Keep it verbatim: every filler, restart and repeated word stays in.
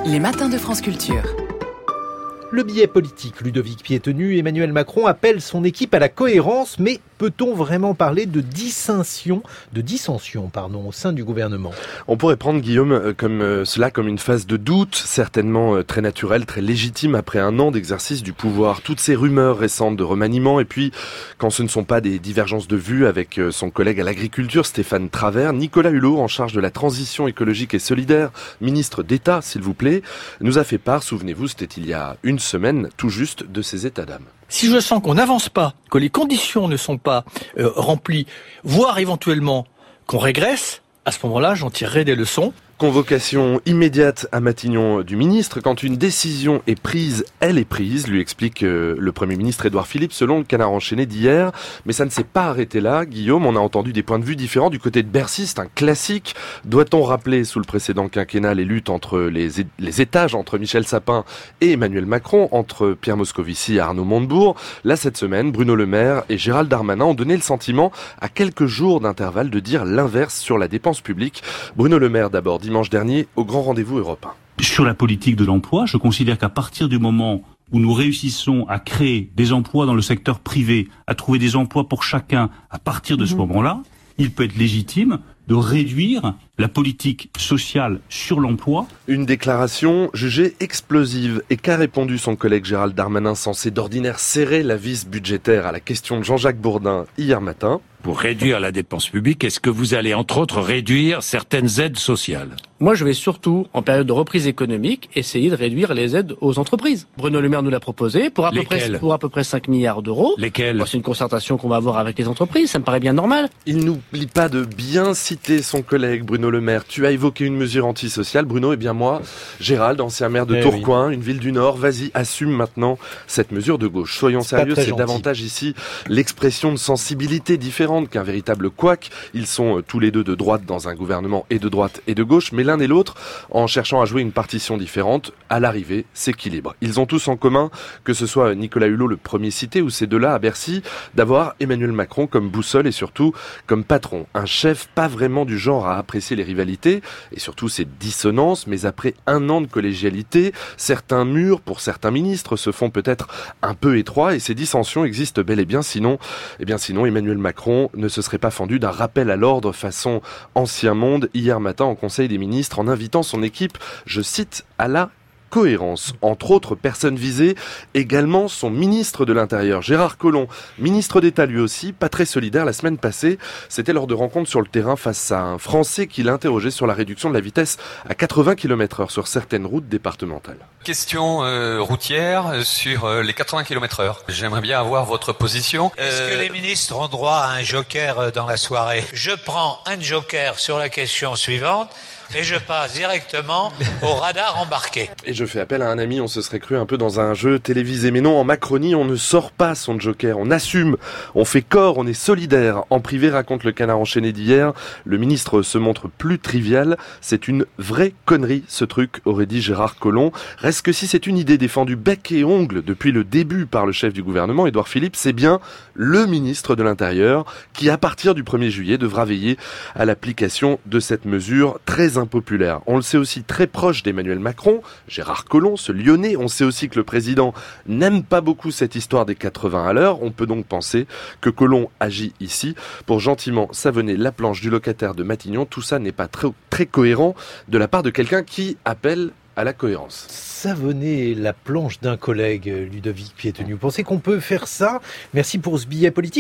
Les matins de France Culture. Le billet politique, Ludovic Piétenu, Emmanuel Macron appelle son équipe à la cohérence, mais peut-on vraiment parler de dissension, de dissension pardon, au sein du gouvernement ? On pourrait prendre, Guillaume, comme euh, cela comme une phase de doute, certainement euh, très naturelle, très légitime après un an d'exercice du pouvoir. Toutes ces rumeurs récentes de remaniement, et puis quand ce ne sont pas des divergences de vues avec euh, son collègue à l'agriculture, Stéphane Travert, Nicolas Hulot, en charge de la transition écologique et solidaire, ministre d'État, s'il vous plaît, nous a fait part, souvenez-vous, c'était il y a une semaine, tout juste, de ces états d'âme. Si je sens qu'on n'avance pas, que les conditions ne sont pas euh, remplies, voire éventuellement qu'on régresse, à ce moment-là, j'en tirerai des leçons. Convocation immédiate à Matignon du ministre. Quand une décision est prise, elle est prise, lui explique euh, le Premier ministre Édouard Philippe, selon le Canard enchaîné d'hier. Mais ça ne s'est pas arrêté là. Guillaume, on a entendu des points de vue différents du côté de Bercy. C'est un classique. Doit-on rappeler, sous le précédent quinquennat, les luttes entre les, é- les étages, entre Michel Sapin et Emmanuel Macron, entre Pierre Moscovici et Arnaud Montebourg. Là, cette semaine, Bruno Le Maire et Gérald Darmanin ont donné le sentiment, à quelques jours d'intervalle, de dire l'inverse sur la dépense publique. Bruno Le Maire, d'abord, dimanche dernier, au grand rendez-vous Europe un. Sur la politique de l'emploi, je considère qu'à partir du moment où nous réussissons à créer des emplois dans le secteur privé, à trouver des emplois pour chacun, à partir de mmh. ce moment-là, il peut être légitime de réduire la politique sociale sur l'emploi. Une déclaration jugée explosive. Et qu'a répondu son collègue Gérald Darmanin, censé d'ordinaire serrer la vis budgétaire à la question de Jean-Jacques Bourdin hier matin? Pour réduire la dépense publique, est-ce que vous allez entre autres réduire certaines aides sociales ? Moi, je vais surtout, en période de reprise économique, essayer de réduire les aides aux entreprises. Bruno Le Maire nous l'a proposé pour à peu près, pour à peu près cinq milliards d'euros. Lesquels ? Bon, c'est une concertation qu'on va avoir avec les entreprises, ça me paraît bien normal. Il n'oublie pas de bien citer son collègue Bruno Le Maire. Tu as évoqué une mesure antisociale, Bruno, et bien moi, Gérald, ancien maire de eh Tourcoing, oui. une ville du Nord, vas-y, assume maintenant cette mesure de gauche. Soyons c'est sérieux, c'est gentil. Davantage ici l'expression de sensibilité différente qu'un véritable couac. Ils sont euh, tous les deux de droite dans un gouvernement et de droite et de gauche, mais l'un et l'autre, en cherchant à jouer une partition différente, à l'arrivée, s'équilibrent. Ils ont tous en commun, que ce soit Nicolas Hulot, le premier cité, ou ces deux-là à Bercy, d'avoir Emmanuel Macron comme boussole et surtout comme patron. Un chef pas vraiment du genre à apprécier les rivalités et surtout ces dissonances, mais après un an de collégialité, certains murs pour certains ministres se font peut-être un peu étroits et ces dissensions existent bel et bien, sinon, eh bien sinon Emmanuel Macron ne se serait pas fendu d'un rappel à l'ordre façon ancien monde hier matin en Conseil des ministres en invitant son équipe, je cite, à la cohérence. Entre autres personnes visées, également son ministre de l'Intérieur, Gérard Collomb, ministre d'État lui aussi, pas très solidaire la semaine passée. C'était lors de rencontres sur le terrain face à un Français qui l'interrogeait sur la réduction de la vitesse à quatre-vingts kilomètres heure sur certaines routes départementales. Question euh, routière sur euh, les quatre-vingts kilomètres heure. J'aimerais bien avoir votre position. Est-ce euh... que les ministres ont droit à un joker dans la soirée ? Je prends un joker sur la question suivante. Et je passe directement au radar embarqué. Et je fais appel à un ami, on se serait cru un peu dans un jeu télévisé. Mais non, en Macronie, on ne sort pas son joker. On assume, on fait corps, on est solidaire. En privé, raconte le Canard enchaîné d'hier, le ministre se montre plus trivial. C'est une vraie connerie, ce truc, aurait dit Gérard Collomb. Reste que si c'est une idée défendue bec et ongle depuis le début par le chef du gouvernement, Édouard Philippe, c'est bien le ministre de l'Intérieur qui, à partir du premier juillet, devra veiller à l'application de cette mesure très impopulaire. On le sait aussi très proche d'Emmanuel Macron, Gérard Collomb, ce Lyonnais. On sait aussi que le président n'aime pas beaucoup cette histoire des quatre-vingts à l'heure. On peut donc penser que Collomb agit ici pour gentiment savonner la planche du locataire de Matignon. Tout ça n'est pas très, très cohérent de la part de quelqu'un qui appelle à la cohérence. Savonner la planche d'un collègue, Ludovic Piétenu. Vous pensez qu'on peut faire ça ? Merci pour ce billet politique.